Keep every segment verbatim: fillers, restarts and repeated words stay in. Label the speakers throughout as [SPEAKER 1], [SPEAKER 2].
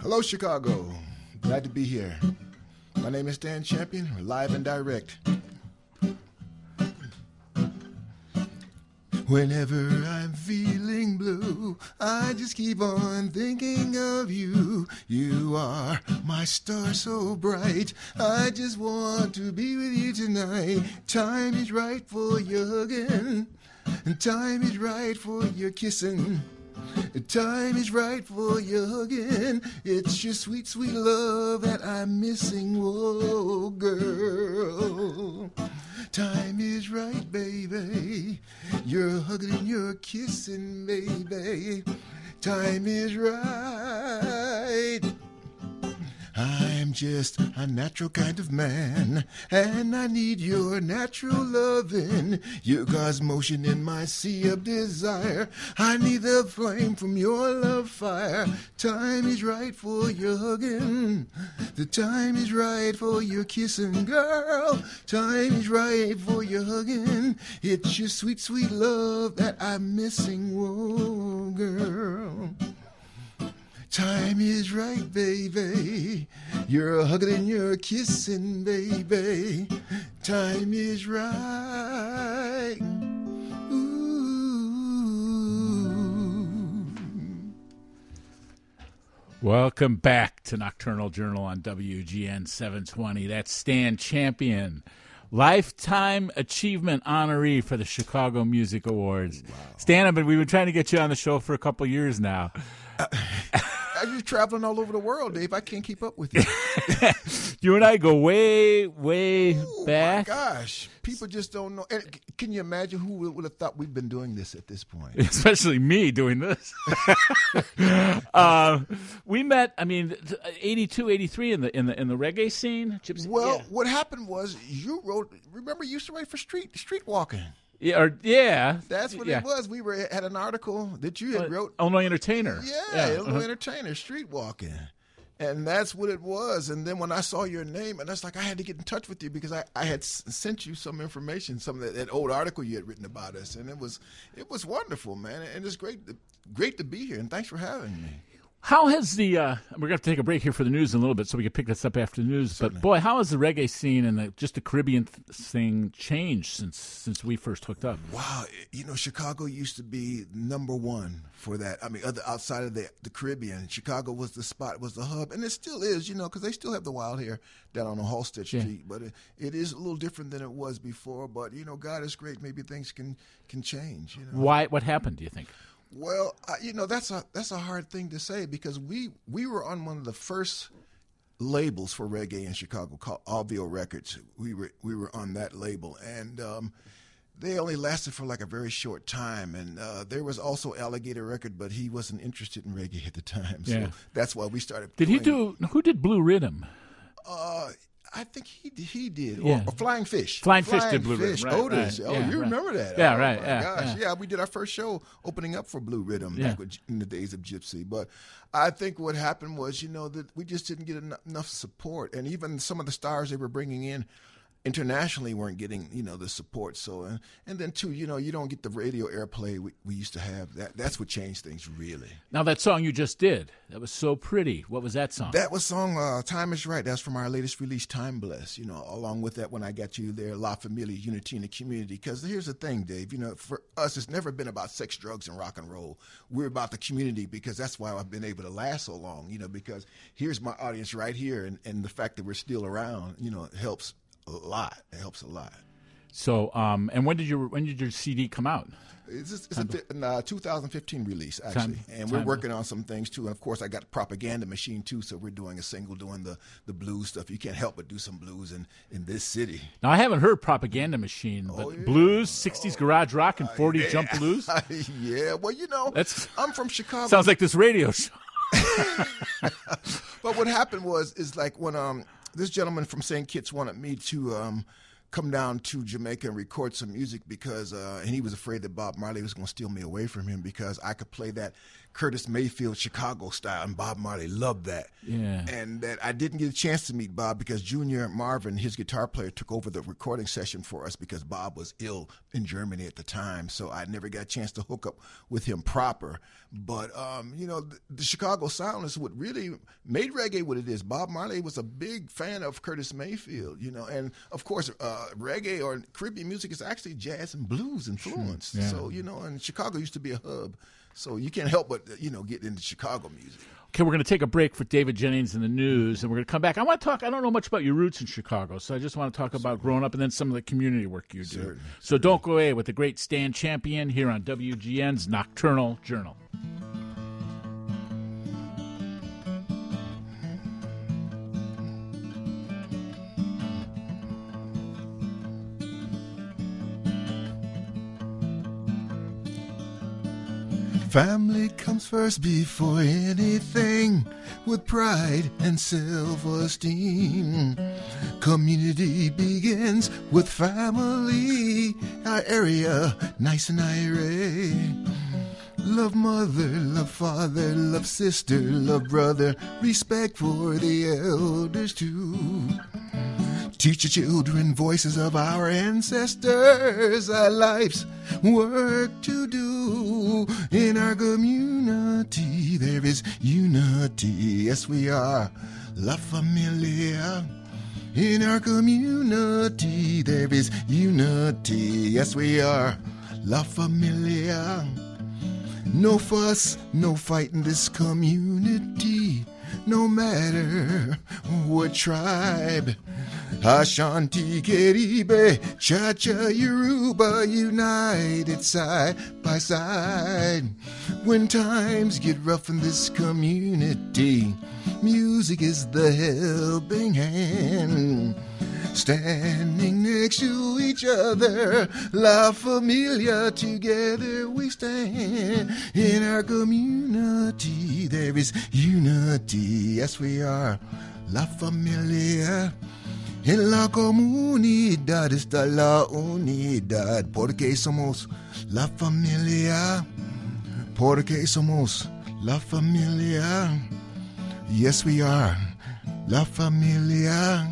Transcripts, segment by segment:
[SPEAKER 1] Hello, Chicago. Glad to be here. My name is Stan Champion, live and direct. Whenever I'm feeling blue, I just keep on thinking of you. You are my star so bright. I just want to be with you tonight. Time is right for your hugging, and time is right for your kissing. The time is right for your hugging. It's your sweet, sweet love that I'm missing. Whoa, girl. Time is right, baby. You're hugging, you're kissing, baby. Time is right. I'm just a natural kind of man, and I need your natural loving. You cause motion in my sea of desire. I need the flame from your love fire. Time is right for your hugging. The time is right for your kissing, girl. Time is right for your hugging. It's your sweet, sweet love that I'm missing, whoa, girl. Time is right, baby. You're hugging and you're kissing, baby. Time is right. Ooh.
[SPEAKER 2] Welcome back to Nocturnal Journal on W G N seven twenty. That's Stan Champion, Lifetime Achievement honoree for the Chicago Music Awards. Wow. Stan, we've been trying to get you on the show for a couple years now.
[SPEAKER 1] Uh, You're traveling all over the world, Dave. I can't keep up with you.
[SPEAKER 2] You and I go way, way
[SPEAKER 1] Ooh,
[SPEAKER 2] back.
[SPEAKER 1] My gosh, people just don't know. And can you imagine who would have thought we'd been doing this at this point?
[SPEAKER 2] Especially me doing this. uh, we met. I mean, eighty-two, eighty-three in the in the in the reggae scene. Gypsy,
[SPEAKER 1] well,
[SPEAKER 2] yeah.
[SPEAKER 1] What happened was you wrote. Remember, you used to write for Street Street Walking.
[SPEAKER 2] Yeah, or, yeah,
[SPEAKER 1] that's what
[SPEAKER 2] yeah.
[SPEAKER 1] it was. We were had an article that you had uh, wrote.
[SPEAKER 2] Illinois Entertainer.
[SPEAKER 1] Yeah,
[SPEAKER 2] yeah.
[SPEAKER 1] Illinois
[SPEAKER 2] uh-huh.
[SPEAKER 1] Entertainer, Street Walking, and that's what it was. And then when I saw your name, and that's like I had to get in touch with you because I, I had s- sent you some information, some of that, that old article you had written about us, and it was it was wonderful, man. And it's great to, great to be here. And thanks for having me.
[SPEAKER 2] How has the uh, – we're going to have to take a break here for the news in a little bit so we can pick this up after the news.
[SPEAKER 1] Certainly.
[SPEAKER 2] But, boy, how has the reggae scene and the, just the Caribbean th- thing changed since since we first hooked up?
[SPEAKER 1] Wow. You know, Chicago used to be number one for that. I mean, other outside of the, the Caribbean, Chicago was the spot, was the hub. And it still is, you know, because they still have the wild hair down on Halsted Street. Yeah. But it, it is a little different than it was before. But, you know, God is great. Maybe things can, can change. You know?
[SPEAKER 2] Why? What happened, do you think?
[SPEAKER 1] Well, uh, you know, that's a that's a hard thing to say because we we were on one of the first labels for reggae in Chicago called Alveo Records. We were we were on that label, and um, they only lasted for like a very short time. And uh, there was also Alligator Record, but he wasn't interested in reggae at the time, so
[SPEAKER 2] yeah.
[SPEAKER 1] that's why we started.
[SPEAKER 2] Did
[SPEAKER 1] playing.
[SPEAKER 2] he do? Who did Blue Rhythm?
[SPEAKER 1] Uh, I think he he did.
[SPEAKER 2] Yeah.
[SPEAKER 1] Or, or Flying Fish.
[SPEAKER 2] Flying,
[SPEAKER 1] Flying
[SPEAKER 2] Fish did Blue
[SPEAKER 1] Fish.
[SPEAKER 2] Rhythm. Right,
[SPEAKER 1] Otis.
[SPEAKER 2] right.
[SPEAKER 1] Oh,
[SPEAKER 2] yeah,
[SPEAKER 1] you
[SPEAKER 2] right.
[SPEAKER 1] remember that?
[SPEAKER 2] Yeah,
[SPEAKER 1] oh,
[SPEAKER 2] right.
[SPEAKER 1] My
[SPEAKER 2] yeah,
[SPEAKER 1] gosh.
[SPEAKER 2] yeah.
[SPEAKER 1] Yeah, we did our first show opening up for Blue Rhythm
[SPEAKER 2] Yeah.
[SPEAKER 1] back with, in the days of Gypsy. But I think what happened was, you know, that we just didn't get enough, enough support. And even some of the stars they were bringing in internationally weren't getting, you know, the support. So, and, and then too, you know, you don't get the radio airplay we, we used to have. That That's what changed things, really.
[SPEAKER 2] Now, that song you just did, that was so pretty. What was that song?
[SPEAKER 1] That was song uh, Time Is Right. That's from our latest release, Time Bless. You know, along with that, When I Got You There, La Familia, Unity in the Community. Because here's the thing, Dave. You know, for us, it's never been about sex, drugs, and rock and roll. We're about the community because that's why I've been able to last so long. You know, because here's my audience right here, and, and the fact that we're still around, you know, it helps a lot. It helps a lot.
[SPEAKER 2] So, um, and when did your when did your C D come out?
[SPEAKER 1] It's, it's a, a uh, two thousand fifteen release, actually.
[SPEAKER 2] Time,
[SPEAKER 1] and
[SPEAKER 2] time.
[SPEAKER 1] we're working on some things, too. And, of course, I got Propaganda Machine, too, so we're doing a single doing the, the blues stuff. You can't help but do some blues in, in this city.
[SPEAKER 2] Now, I haven't heard Propaganda Machine, but oh, yeah. blues, sixties oh, garage rock, and forty
[SPEAKER 1] uh, yeah.
[SPEAKER 2] jump blues?
[SPEAKER 1] Yeah, well, you know,
[SPEAKER 2] That's,
[SPEAKER 1] I'm from Chicago.
[SPEAKER 2] Sounds like this radio show.
[SPEAKER 1] But what happened was, is like when um this gentleman from Saint Kitts wanted me to um come down to Jamaica and record some music because uh, and he was afraid that Bob Marley was going to steal me away from him because I could play that Curtis Mayfield Chicago style, and Bob Marley loved that.
[SPEAKER 2] Yeah.
[SPEAKER 1] And that I didn't get a chance to meet Bob because Junior Marvin, his guitar player, took over the recording session for us because Bob was ill in Germany at the time. So I never got a chance to hook up with him proper. But, um, you know, the, the Chicago sound is what really made reggae what it is. Bob Marley was a big fan of Curtis Mayfield, you know, and of course, uh, reggae or Caribbean music is actually jazz and blues influenced.
[SPEAKER 2] Sure. Yeah.
[SPEAKER 1] So, you know, and Chicago used to be a hub. So you can't help but, you know, get into Chicago music.
[SPEAKER 2] Okay, we're going to take a break for David Jennings and the news, and we're going to come back. I want to talk, I don't know much about your roots in Chicago, so I just want to talk about growing up and then some of the community work you do.
[SPEAKER 1] Certainly.
[SPEAKER 2] So don't go away with the great Stan Champion here on W G N's Nocturnal Journal.
[SPEAKER 1] Family comes first before anything, with pride and self-esteem. Community begins with family, our area nice and irate. Love mother, love father, love sister, love brother, respect for the elders too. Teach your children voices of our ancestors, our life's work to do. In our community there is unity, yes we are La Familia. In our community there is unity, yes we are La Familia. No fuss, no fight in this community, no matter what tribe. Ashanti, Caribe, Cha-Cha, Yoruba, united side by side. When times get rough in this community, music is the helping hand. Standing next to each other, La Familia, together we stand. In our community there is unity, yes we are La Familia. En la comunidad está la unidad, porque somos la familia, porque somos la familia. Yes, we are la familia.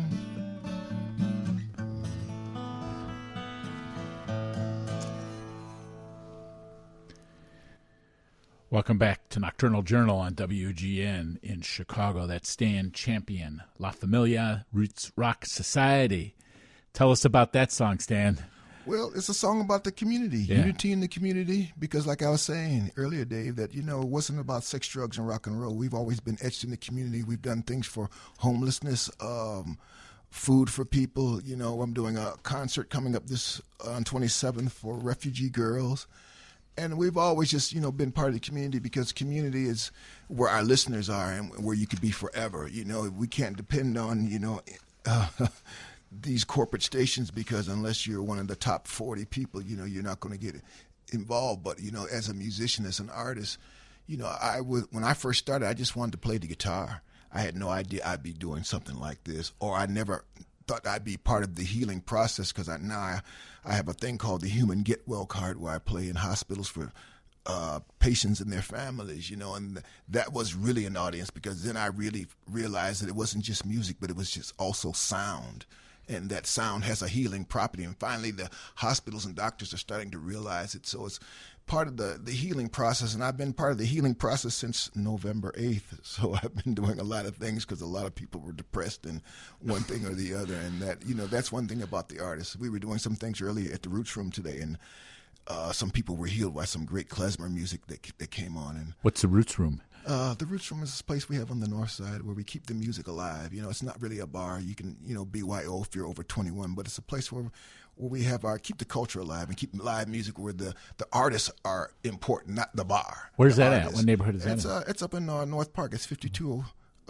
[SPEAKER 2] Welcome back to Nocturnal Journal on W G N in Chicago. That's Stan Champion, La Familia Roots Rock Society. Tell us about that song, Stan.
[SPEAKER 1] Well, it's a song about the community,
[SPEAKER 2] Yeah.
[SPEAKER 1] unity in the community, because like I was saying earlier, Dave, that, you know, it wasn't about sex, drugs, and rock and roll. We've always been etched in the community. We've done things for homelessness, um, food for people. You know, I'm doing a concert coming up this uh, on twenty-seventh for refugee girls. And we've always just, you know, been part of the community because community is where our listeners are and where you could be forever. You know, we can't depend on, you know, uh, these corporate stations because unless you're one of the top forty people, you know, you're not going to get involved. But, you know, as a musician, as an artist, you know, I would, when I first started, I just wanted to play the guitar. I had no idea I'd be doing something like this, or I never thought I'd be part of the healing process because I now I, I have a thing called the Human Get Well card where I play in hospitals for uh, patients and their families, you know, and that was really an audience because then I really realized that it wasn't just music, but it was just also sound. And that sound has a healing property. And finally, the hospitals and doctors are starting to realize it. So it's part of the, the healing process. And I've been part of the healing process since November eighth. So I've been doing a lot of things because a lot of people were depressed in one thing or the other. And that, you know, that's one thing about the artists. We were doing some things earlier at the Roots Room today, and uh, some people were healed by some great klezmer music that, that came on. And
[SPEAKER 2] What's the Roots Room?
[SPEAKER 1] Uh, the Roots Room is this place we have on the north side where we keep the music alive. You know, it's not really a bar. You can, you know, B Y O if you're over twenty-one, but it's a place where where we have our keep the culture alive and keep live music where the, the artists are important, not the bar.
[SPEAKER 2] Where's
[SPEAKER 1] the
[SPEAKER 2] that
[SPEAKER 1] artists.
[SPEAKER 2] at? What neighborhood is that
[SPEAKER 1] It's
[SPEAKER 2] in?
[SPEAKER 1] uh, it's up in uh, North Park. It's fifty-two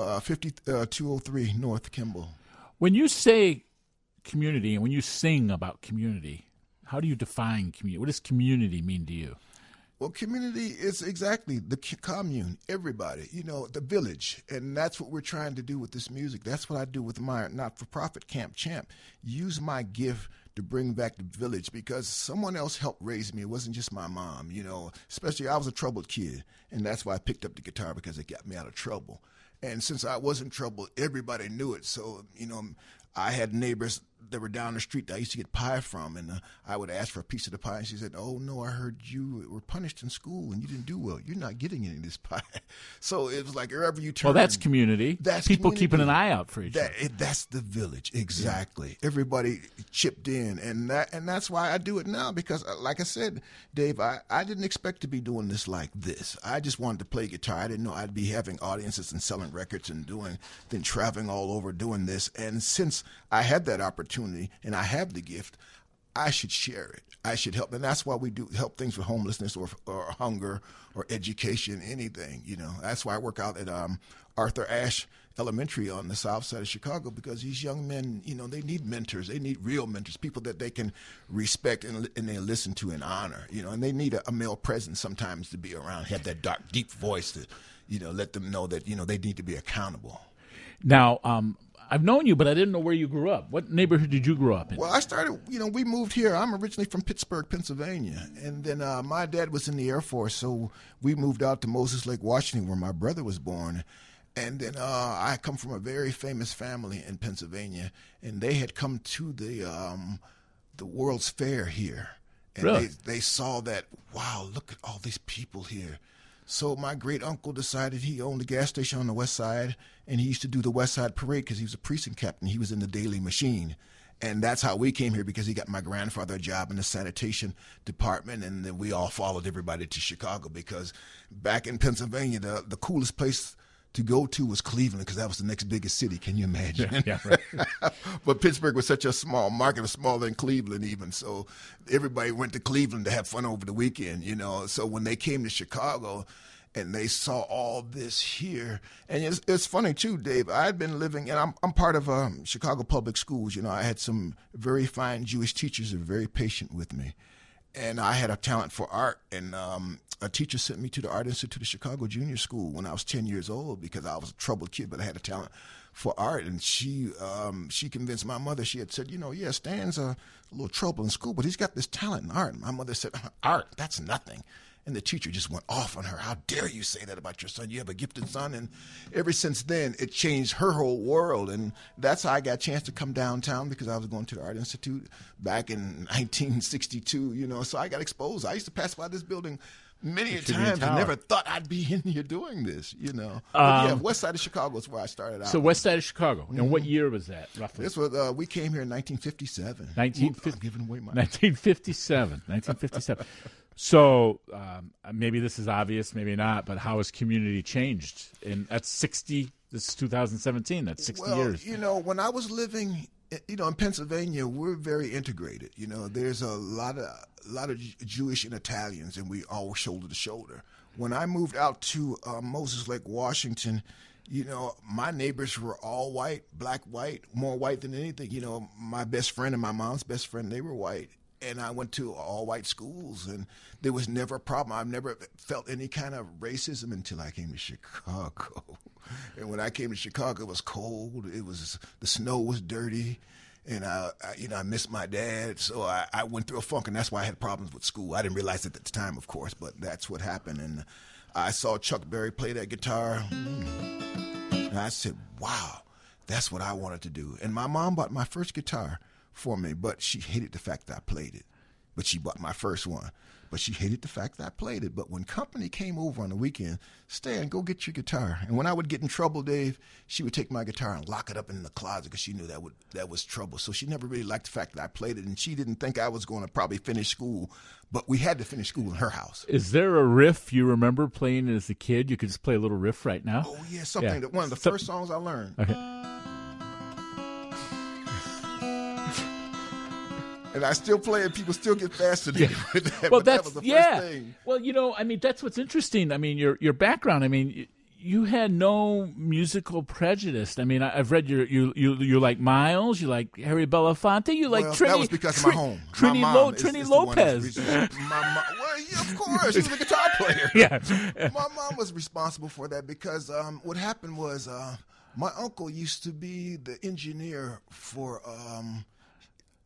[SPEAKER 1] oh three North Kimball.
[SPEAKER 2] When you say community and when you sing about community, how do you define community? What does community mean to you?
[SPEAKER 1] Well, community is exactly the commune, everybody, you know, the village. And that's what we're trying to do with this music. That's what I do with my not-for-profit Camp Champ. Use my gift to bring back the village because someone else helped raise me. It wasn't just my mom, you know, especially I was a troubled kid. And that's why I picked up the guitar because it got me out of trouble. And since I was in trouble, everybody knew it. So, you know, I had neighbors that were down the street that I used to get pie from, and uh, I would ask for a piece of the pie, and she said, "Oh, no, I heard you were punished in school, and you didn't do well. You're not getting any of this pie." So it was like wherever you turn.
[SPEAKER 2] Well, that's community.
[SPEAKER 1] That's
[SPEAKER 2] people
[SPEAKER 1] community.
[SPEAKER 2] keeping an eye out for each
[SPEAKER 1] that,
[SPEAKER 2] other.
[SPEAKER 1] It, that's the village, exactly. Yeah. Everybody chipped in, and that and that's why I do it now because, uh, like I said, Dave, I, I didn't expect to be doing this like this. I just wanted to play guitar. I didn't know I'd be having audiences and selling records and doing, then traveling all over doing this. And since I had that opportunity and I have the gift, I should share it. I should help. And that's why we do help things with homelessness or, or hunger or education, anything, you know. That's why I work out at um, Arthur Ashe Elementary on the south side of Chicago because these young men, you know, they need mentors. They need real mentors, people that they can respect and, and they listen to and honor, you know, and they need a, a male presence sometimes to be around, have that dark, deep voice to, you know, let them know that, you know, they need to be accountable.
[SPEAKER 2] Now, um, I've known you, but I didn't know where you grew up. What neighborhood did you grow up in?
[SPEAKER 1] Well, I started, you know, we moved here. I'm originally from Pittsburgh, Pennsylvania. And then uh, my dad was in the Air Force, so we moved out to Moses Lake, Washington, where my brother was born. And then uh, I come from a very famous family in Pennsylvania, and they had come to the um, the World's Fair here. And
[SPEAKER 2] really?
[SPEAKER 1] they, they saw that, wow, look at all these people here. So my great uncle decided he owned a gas station on the west side, and he used to do the West Side Parade because he was a precinct captain. He was in the Daily Machine. And that's how we came here because he got my grandfather a job in the sanitation department, and then we all followed everybody to Chicago because back in Pennsylvania, the, the coolest place to go to was Cleveland because that was the next biggest city. Can you imagine?
[SPEAKER 2] Yeah, yeah, right.
[SPEAKER 1] But Pittsburgh was such a small market, it was smaller than Cleveland even. So everybody went to Cleveland to have fun over the weekend, you know. So when they came to Chicago and they saw all this here, and it's, it's funny too, Dave, I had been living, and I'm, I'm part of um, Chicago Public Schools. You know, I had some very fine Jewish teachers that were very patient with me. And I had a talent for art, and um, a teacher sent me to the Art Institute of Chicago Junior School when I was ten years old because I was a troubled kid, but I had a talent for art. And she um, she convinced my mother. She had said, you know, yeah, Stan's a little trouble in school, but he's got this talent in art. And my mother said, art, that's nothing. And the teacher just went off on her. How dare you say that about your son? You have a gifted son. And ever since then, it changed her whole world. And that's how I got a chance to come downtown because I was going to the Art Institute back in nineteen sixty-two, you know. So I got exposed. I used to pass by this building many a times and never thought I'd be in here doing this, you know. Um, but yeah, west side of Chicago is where I started out.
[SPEAKER 2] So west side of Chicago. Mm-hmm. And what year was that, roughly?
[SPEAKER 1] This was, uh, we came here in nineteen fifty-seven.
[SPEAKER 2] nineteen fifty-
[SPEAKER 1] Ooh, I'm giving away my
[SPEAKER 2] nineteen fifty-seven. nineteen fifty-seven. So um, maybe this is obvious, maybe not, but how has community changed? And that's sixty, this is two thousand seventeen, that's sixty
[SPEAKER 1] well,
[SPEAKER 2] years.
[SPEAKER 1] You know, when I was living, you know, in Pennsylvania, we're very integrated. You know, there's a lot of a lot of Jewish and Italians, and we all shoulder to shoulder. When I moved out to uh, Moses Lake, Washington, you know, my neighbors were all white, black, white, more white than anything. You know, my best friend and my mom's best friend, they were white. And I went to all white schools, and there was never a problem. I've never felt any kind of racism until I came to Chicago. And when I came to Chicago, it was cold. It was the snow was dirty, and I, I you know, I missed my dad. So I, I went through a funk, and that's why I had problems with school. I didn't realize it at the time, of course, but that's what happened. And I saw Chuck Berry play that guitar, and I said, "Wow, that's what I wanted to do." And my mom bought my first guitar for me, but she hated the fact that I played it. But she bought my first one. But she hated the fact that I played it. But when company came over on the weekend, Stan, go get your guitar. And when I would get in trouble, Dave, she would take my guitar and lock it up in the closet because she knew that would that was trouble. So she never really liked the fact that I played it, and she didn't think I was going to probably finish school. But we had to finish school in her house.
[SPEAKER 2] Is there a riff you remember playing as a kid? You could just play a little riff right now.
[SPEAKER 1] Oh, yeah, something
[SPEAKER 2] yeah.
[SPEAKER 1] that one of the
[SPEAKER 2] so,
[SPEAKER 1] first songs I learned.
[SPEAKER 2] Okay.
[SPEAKER 1] And I still play it. People still get fascinated
[SPEAKER 2] yeah.
[SPEAKER 1] with that.
[SPEAKER 2] Well,
[SPEAKER 1] but
[SPEAKER 2] that's
[SPEAKER 1] that was the
[SPEAKER 2] yeah.
[SPEAKER 1] first thing.
[SPEAKER 2] Well, you know, I mean, that's what's interesting. I mean, your your background. I mean, you had no musical prejudice. I mean, I, I've read your you you you like Miles, you like Harry Belafonte, you like
[SPEAKER 1] well,
[SPEAKER 2] Trini.
[SPEAKER 1] That was because of my home.
[SPEAKER 2] Trini,
[SPEAKER 1] my
[SPEAKER 2] Lo-
[SPEAKER 1] is,
[SPEAKER 2] Trini
[SPEAKER 1] is
[SPEAKER 2] Lopez.
[SPEAKER 1] my mom, well, yeah, of course, she was a guitar player.
[SPEAKER 2] Yeah,
[SPEAKER 1] my mom was responsible for that because um, what happened was uh, my uncle used to be the engineer for. Um,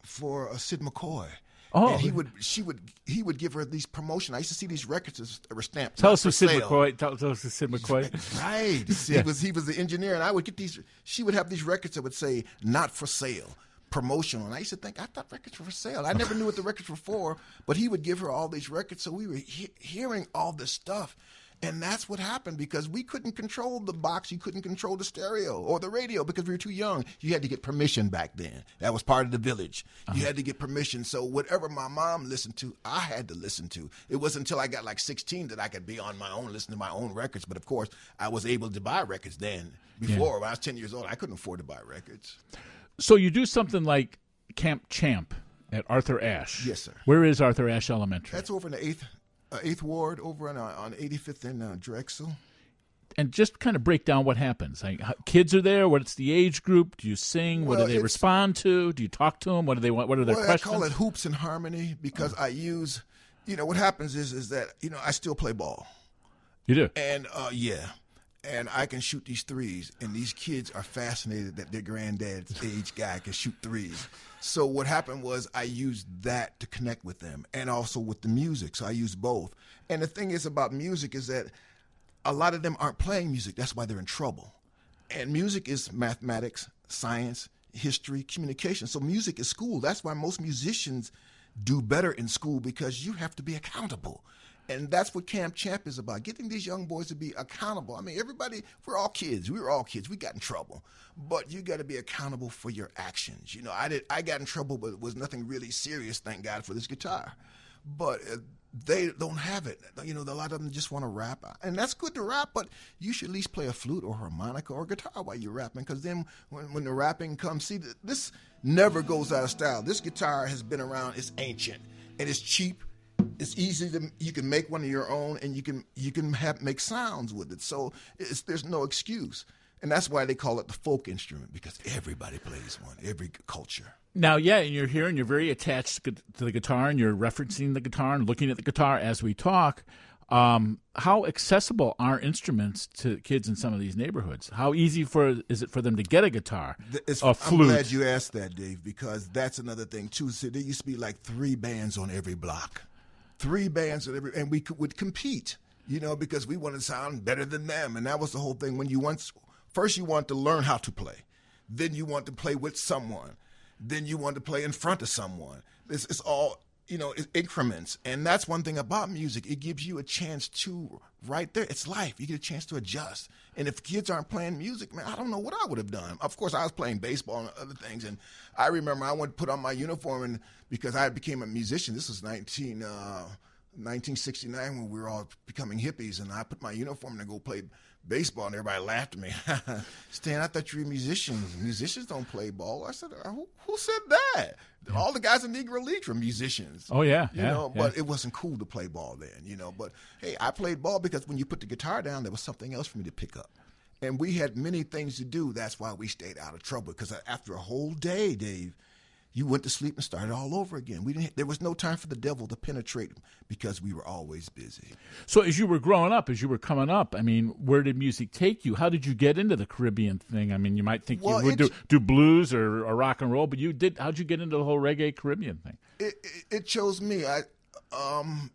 [SPEAKER 1] for uh, Sid McCoy.
[SPEAKER 2] Oh,
[SPEAKER 1] and he would, she would, he would give her these promotion. I used to see these records that were stamped.
[SPEAKER 2] Tell us who Sid
[SPEAKER 1] sale.
[SPEAKER 2] McCoy. Tell, tell us who Sid McCoy.
[SPEAKER 1] Right.
[SPEAKER 2] Yeah.
[SPEAKER 1] He was he was the engineer, and I would get these. She would have these records that would say "Not for sale." Promotional, and I used to think I thought records were for sale. I never knew what the records were for, but he would give her all these records, so we were he- hearing all this stuff, and that's what happened because we couldn't control the box, you couldn't control the stereo or the radio because we were too young. You had to get permission back then. That was part of the village. Uh-huh. You had to get permission. So whatever my mom listened to, I had to listen to. It wasn't until I got like sixteen that I could be on my own, listen to my own records. But of course, I was able to buy records then. Before, yeah. when I was ten years old, I couldn't afford to buy records.
[SPEAKER 2] So you do something like Camp Champ at Arthur Ashe.
[SPEAKER 1] Yes, sir.
[SPEAKER 2] Where is Arthur Ashe Elementary?
[SPEAKER 1] That's over in the eighth uh, eighth Ward, over on, uh, on eighty-fifth and uh, Drexel.
[SPEAKER 2] And just kind of break down what happens. Like, how, kids are there. What's the age group? Do you sing? What
[SPEAKER 1] well,
[SPEAKER 2] do they respond to? Do you talk to them? What do they want? What are their
[SPEAKER 1] well,
[SPEAKER 2] questions?
[SPEAKER 1] I call it hoops and harmony because
[SPEAKER 2] oh.
[SPEAKER 1] I use, you know, what happens is is that, you know, I still play ball.
[SPEAKER 2] You do?
[SPEAKER 1] And, uh, yeah. And I can shoot these threes, and these kids are fascinated that their granddad's age guy can shoot threes. So what happened was I used that to connect with them and also with the music. So I used both. And the thing is about music is that a lot of them aren't playing music. That's why they're in trouble. And music is mathematics, science, history, communication. So music is school. That's why most musicians do better in school because you have to be accountable. And that's what Camp Champ is about, getting these young boys to be accountable. I mean, everybody, we're all kids. We were all kids. We got in trouble. But you got to be accountable for your actions. You know, I did. I got in trouble, but it was nothing really serious, thank God, for this guitar. But uh, they don't have it. You know, a lot of them just want to rap. And that's good to rap, but you should at least play a flute or harmonica or guitar while you're rapping, because then when, when the rapping comes, see, this never goes out of style. This guitar has been around. It's ancient, and it's cheap. It's easy to you can make one of your own, and you can you can have make sounds with it. So it's, there's no excuse, and that's why they call it the folk instrument, because everybody plays one, every culture.
[SPEAKER 2] Now, yeah, and you're here, and you're very attached to the guitar, and you're referencing the guitar and looking at the guitar as we talk. Um, how accessible are instruments to kids in some of these neighborhoods? How easy for is it for them to get a guitar,
[SPEAKER 1] it's,
[SPEAKER 2] a flute?
[SPEAKER 1] I'm glad you asked that, Dave, because that's another thing too. So there used to be like three bands on every block. Three bands, and, every, and we could, would compete, you know, because we wanted to sound better than them. And that was the whole thing. When you once, first you want to learn how to play. Then you want to play with someone. Then you want to play in front of someone. It's, it's all, you know, it increments. And that's one thing about music. It gives you a chance to, right there, it's life. You get a chance to adjust. And if kids aren't playing music, man, I don't know what I would have done. Of course, I was playing baseball and other things. And I remember I went to put on my uniform, and because I became a musician. This was nineteen, uh, nineteen sixty-nine when we were all becoming hippies. And I put my uniform to go play baseball, and everybody laughed at me. Stan, I thought you were musicians. Musicians don't play ball. I said, who, who said that? Yeah. All the guys in Negro League were musicians.
[SPEAKER 2] Oh, yeah.
[SPEAKER 1] You
[SPEAKER 2] yeah,
[SPEAKER 1] know,
[SPEAKER 2] yeah.
[SPEAKER 1] But it wasn't cool to play ball then, you know. But, hey, I played ball because when you put the guitar down, there was something else for me to pick up. And we had many things to do. That's why we stayed out of trouble, because after a whole day, Dave, you went to sleep and started all over again. We didn't. There was no time for the devil to penetrate because we were always busy.
[SPEAKER 2] So as you were growing up, as you were coming up, I mean, where did music take you? How did you get into the Caribbean thing? I mean, you might think
[SPEAKER 1] well,
[SPEAKER 2] you would do, do blues or, or rock and roll, but you did. How'd you get into the whole reggae Caribbean thing?
[SPEAKER 1] It, it, it chose me. I, um,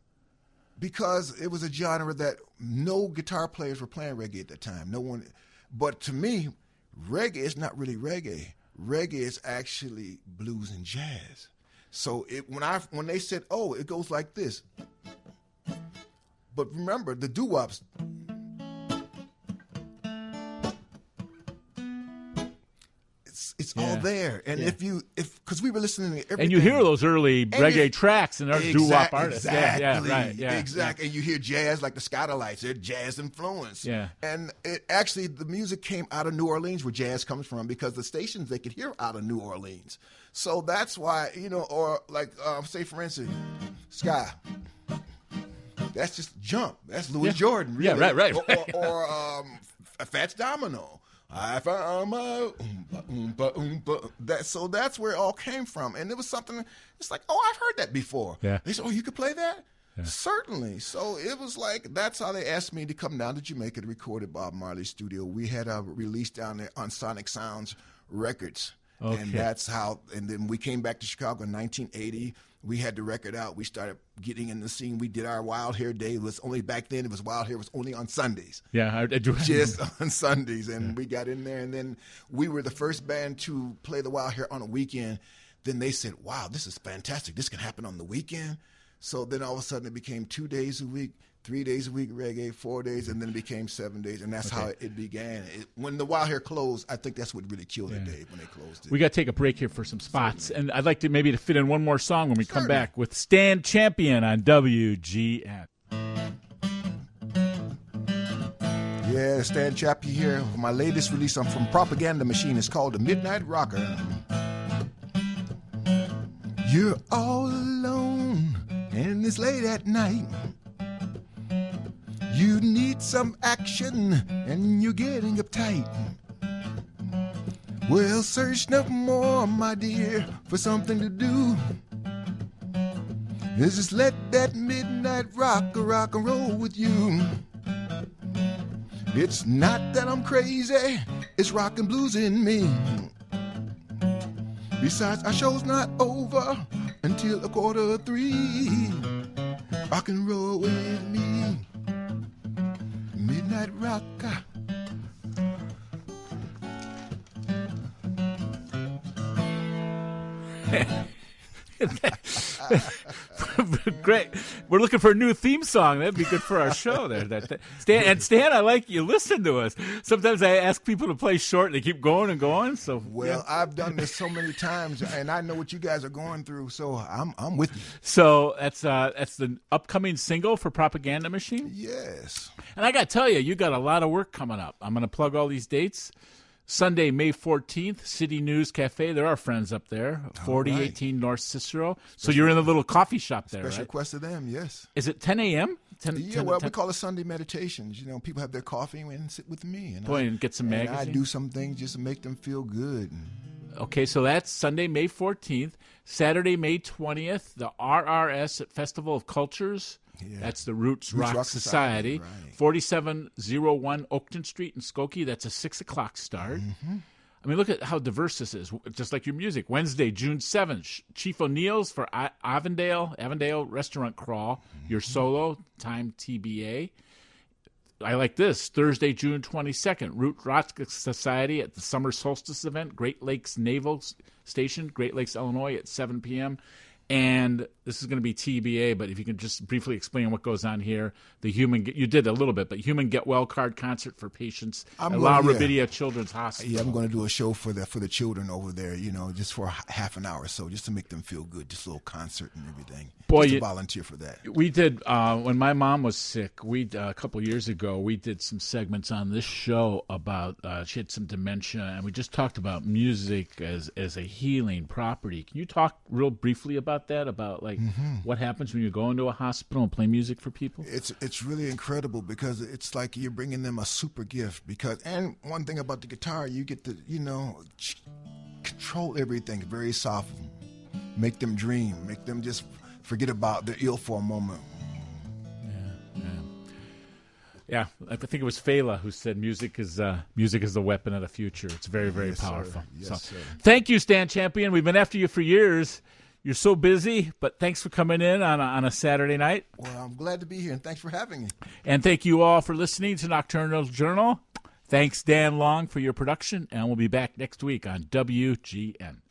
[SPEAKER 1] because it was a genre that no guitar players were playing reggae at that time. No one. But to me, reggae is not really reggae. Reggae is actually blues and jazz. So it, when I when they said, "Oh, it goes like this," but remember the doo-wops. It's it's
[SPEAKER 2] yeah.
[SPEAKER 1] all there, and
[SPEAKER 2] yeah.
[SPEAKER 1] if you if because we were listening to everything,
[SPEAKER 2] and you hear those early and reggae if, tracks, and they're
[SPEAKER 1] exact,
[SPEAKER 2] doo-wop artists.
[SPEAKER 1] Exactly,
[SPEAKER 2] yeah, yeah, right, yeah,
[SPEAKER 1] exactly.
[SPEAKER 2] Yeah.
[SPEAKER 1] And you hear jazz like the Skylights; they're jazz influence.
[SPEAKER 2] Yeah,
[SPEAKER 1] and it actually the music came out of New Orleans, where jazz comes from, because the stations they could hear out of New Orleans. So that's why, you know, or like uh, say for instance, Sky. That's just jump. That's Louis
[SPEAKER 2] yeah.
[SPEAKER 1] Jordan. Really.
[SPEAKER 2] Yeah, right, right.
[SPEAKER 1] right. Or, or um, Fats Domino. I found my oompa, oompa, oompa. That, so that's where it all came from. And it was something, it's like, oh, I've heard that before.
[SPEAKER 2] Yeah.
[SPEAKER 1] They said, oh, you could play that?
[SPEAKER 2] Yeah.
[SPEAKER 1] Certainly. So it was like, that's how they asked me to come down to Jamaica to record at Bob Marley's studio. We had a release down there on Sonic Sounds Records.
[SPEAKER 2] Okay.
[SPEAKER 1] And that's how, and then we came back to Chicago in nineteen eighty. We had the record out. We started getting in the scene. We did our Wild Hair Day. It was only back then, it was Wild Hair was only on Sundays.
[SPEAKER 2] Yeah, I, I do.
[SPEAKER 1] Just on Sundays. And yeah. we got in there, and then we were the first band to play the Wild Hair on a weekend. Then they said, wow, this is fantastic. This can happen on the weekend. So then all of a sudden it became two days a week, three days a week reggae, four days, and then it became seven days. And that's okay. how it began. It, when the Wild Hair closed, I think that's what really killed yeah. it, Dave, when they closed it.
[SPEAKER 2] We got to take a break here for some spots. Certainly. And I'd like to maybe to fit in one more song when we Certainly. come back with Stan Champion on W G N.
[SPEAKER 1] Yeah, Stan Champion here. My latest release I'm from Propaganda Machine. It's called The Midnight Rocker. You're all alone, and it's late at night. You need some action, and you're getting uptight. Well, search no more, my dear, for something to do. Let's just let that midnight rocker rock and roll with you. It's not that I'm crazy, it's rock and blues in me. Besides, our show's not over until a quarter of three. Rock and roll with me, midnight rocker.
[SPEAKER 2] Great. We're looking for a new theme song. That'd be good for our show there. That, that. Stan, and Stan, I like you listen to us. Sometimes I ask people to play short and they keep going and going. So
[SPEAKER 1] Well, yeah. I've done this so many times and I know what you guys are going through, so I'm I'm with you.
[SPEAKER 2] So that's uh, that's the upcoming single for Propaganda Machine?
[SPEAKER 1] Yes.
[SPEAKER 2] And I got to tell you, you got a lot of work coming up. I'm going to plug all these dates. Sunday, May fourteenth, City News Cafe. There are friends up there, forty eighteen right. North Cicero. So Special you're in a little coffee shop there,
[SPEAKER 1] Special
[SPEAKER 2] right?
[SPEAKER 1] request to them, yes.
[SPEAKER 2] Is it ten a.m.? ten,
[SPEAKER 1] yeah,
[SPEAKER 2] ten,
[SPEAKER 1] well,
[SPEAKER 2] ten?
[SPEAKER 1] we call it Sunday meditations. You know, people have their coffee and sit with me. And
[SPEAKER 2] Boy,
[SPEAKER 1] I,
[SPEAKER 2] and get some magazines.
[SPEAKER 1] And I do some things just to make them feel good.
[SPEAKER 2] Okay, so that's Sunday, May fourteenth. Saturday, May twentieth, the R R S at Festival of Cultures. Yeah. That's the Roots, Roots Rock, Rock Society. Society. Right. forty-seven oh one Oakton Street in Skokie. That's a six o'clock start. Mm-hmm. I mean, look at how diverse this is, just like your music. Wednesday, June seventh, Chief O'Neill's for I- Avondale, Avondale Restaurant Crawl, mm-hmm. your solo, time T B A. I like this. Thursday, June twenty-second, Root Rock Society at the Summer Solstice event, Great Lakes Naval Station, Great Lakes, Illinois at seven p.m., and this is going to be T B A, but if you can just briefly explain what goes on here. The Human, you did a little bit, but Human Get Well card concert for patients I'm at La Rabidia yeah. Children's Hospital.
[SPEAKER 1] Yeah, I'm going to do a show for the for the children over there, you know, just for half an hour or so, just to make them feel good, just a little concert and everything.
[SPEAKER 2] Boy,
[SPEAKER 1] just to
[SPEAKER 2] you,
[SPEAKER 1] volunteer for that.
[SPEAKER 2] We did, uh, when my mom was sick, we uh, a couple years ago, we did some segments on this show about, uh, she had some dementia, and we just talked about music as, as a healing property. Can you talk real briefly about that, about like mm-hmm. what happens when you go into a hospital and play music for people?
[SPEAKER 1] It's it's really incredible because it's like you're bringing them a super gift. Because and one thing about the guitar, you get to you know control everything very soft, make them dream, make them just forget about their ill for a moment.
[SPEAKER 2] Yeah, yeah, yeah. I think it was Fela who said music is uh, music is the weapon of the future. It's very very
[SPEAKER 1] yes,
[SPEAKER 2] powerful.
[SPEAKER 1] Sir. Yes,
[SPEAKER 2] so,
[SPEAKER 1] sir.
[SPEAKER 2] Thank you, Stan Champion. We've been after you for years. You're so busy, but thanks for coming in on a, on a Saturday night.
[SPEAKER 1] Well, I'm glad to be here, and thanks for having me.
[SPEAKER 2] And thank you all for listening to Nocturnal Journal. Thanks, Dan Long, for your production, and we'll be back next week on W G N.